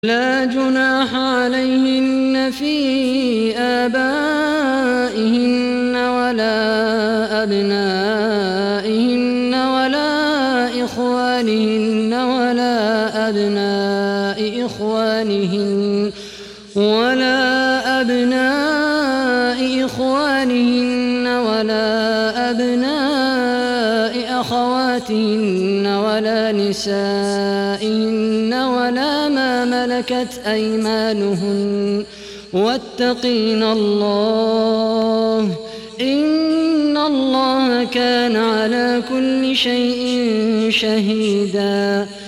لا جناح عليهن في آبائهن ولا أبنائهن ولا إخوانهن ولا أبناء إخوانهن ولا أبناء أخواتهن ولا نسائهن ولا ما ملكت أيمانهن واتقين الله إن الله كان على كل شيء شهيدا.